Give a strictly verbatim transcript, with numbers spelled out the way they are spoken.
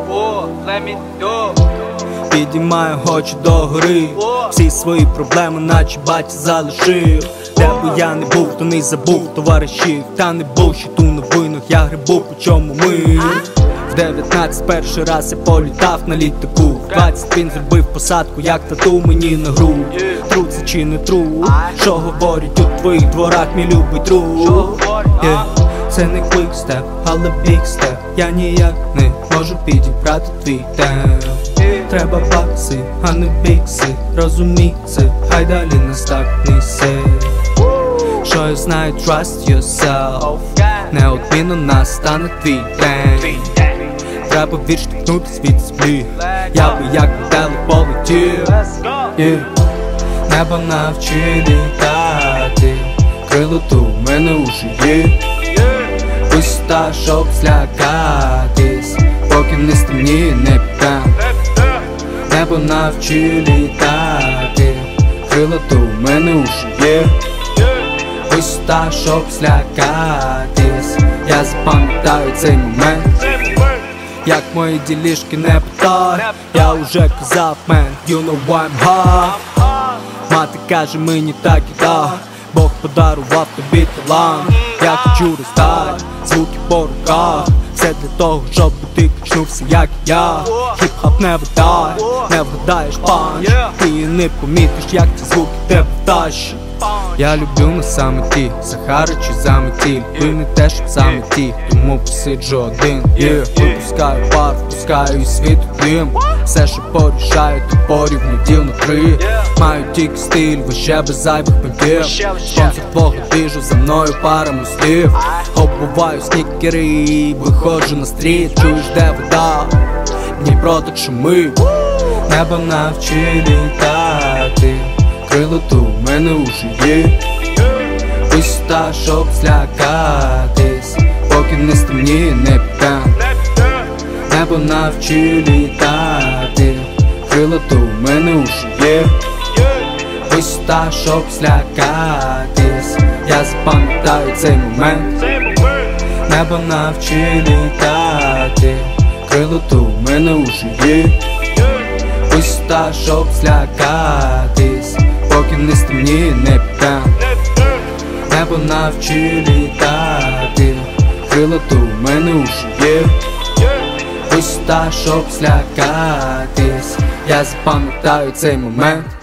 Підіймаю очі догори, всі свої проблеми, наче батя залишив. Де б я не був, то не забув товаришів. Та не булшіту на війнах, я грибу, по чому ми. В дев'ятнадцять перший раз я політав на літаку. В двадцять він зробив посадку, як тату мені на грудь. Труд це чи не труд? Що говорять у твоїх дворах, мій любий труд? Yeah. Це не квікстеп, але бікстеп. Я ніяк не можу підібрати твій темп. Треба бакси, а не бікси. Розумій це, хай далі нас так несе. Що я знаю, trust yourself. Неодмінно настане твій день. Треба відштовхнутись від землі. Я би як метелик полетів. yeah. Небо навчи літати. Крило то в мене уже є. Висота, щоб злякатись, поки не стемніє, не піддам. Небо навчи літати. Крила то в мене уже є. Висота, щоб злякатись. Я запам'ятаю цей момент. Як мої ділішки не питай, я уже казав, man, you know why I'm hot. Мати каже мені так і так, Бог подарував тобі талант. Я хочу роздати звуки по руках. Все для того, щоб ти качнувся, як і я. Хіп-хоп не вгадай, не вгадаєш панч. Ти не помітиш, як ці звуки тебе втащать. Я люблю на самоті, Сахара чи заметіль. Ви не те, щоб заметі, тому посиджу один. yeah. Випускаю пар, впускаю із світу дим. Все, що порішаю, то порівну діл на три. Маю тільки стиль, вище без зайвих понтів. Спонсор твого біжу, за мною пара мостів. Обуваю снікери і виходжу на стріт. Чуєш, де вода? Дніпро так шумить. Небо навчи літати. Крило то в мене уже є. Висота, щоб злякатись, поки не стемніє, не піддам. Небо навчи літати. Крило то в мене уже є. Висота, щоб злякатись. Я запам'ятаю цей момент. Небо навчи літати. Крило то в мене уже є. Висота, щоб злякатись, поки не стемніє, не піддам. Небо навчи літати. Крила то в мене уже є. Висота, щоб злякатись. Я запам'ятаю цей момент.